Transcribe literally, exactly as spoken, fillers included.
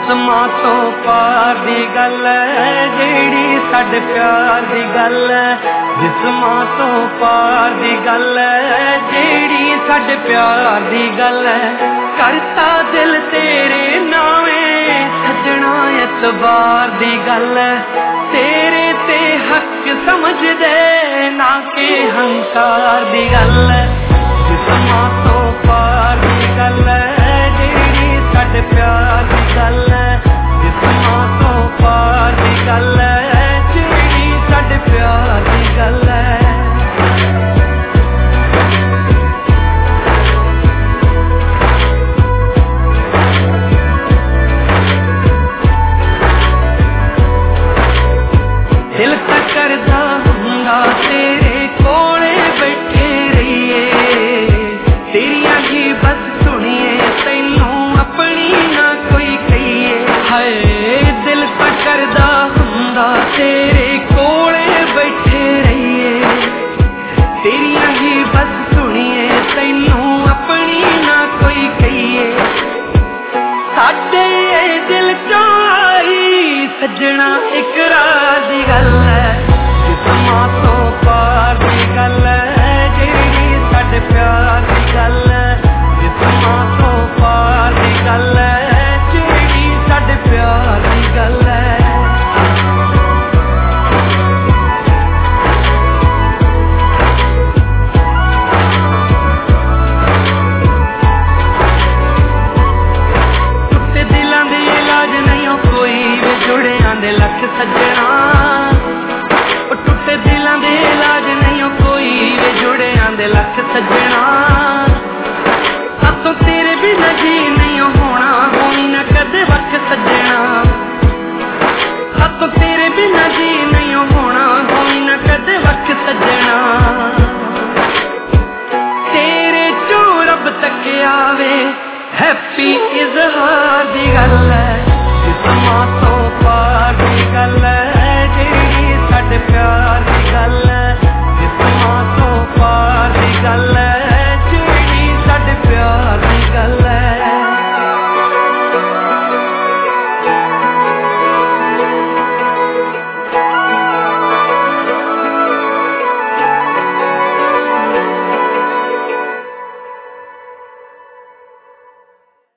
जिस्मां तो पार दी गल है जेड़ी साडे प्यार दी गल है। जिस्मां तो पार दी गल है जेड़ी साडे प्यार दी गल है। करता दिल तेरे नावे सजना एतबार दी गल है। तेरे ते हक समझ दे ना के हंकार दी गल है। जिस्मां तो पार दी गल है जेड़ी साडे प्यार दी गल है। जिस्मां तो पार दी गल है जेड़ी साडे प्यार दी गल है। दिल ता करदा हुंदा तेरे कोले बैठे रहिए। तेरियां ही बस सुनिए तैनू अपनी ना कोई कहिए। हाय दिल ता करदा हुंदा तेरे कोले बैठे रहिए। तेरियां ही बस सुनिए तैनू अपनी ना कोई कहिए। साडे दिल चों आई सजना एक राज दी गल है। जिस्मां तो पार दी गल है जेड़ी साडे प्यार दी गल है। जिस्मां तो पार दी गल है जेड़ी साडे प्यार दी गल है। टुटे दिलां दे इलाज नहीं हो कोई वे जुड़ियां दे लख सजना। टुटे दिलां दे इलाज नहीं हो कोई वे जुड़ियां दे लख सजना। सातों तेरे बिना जी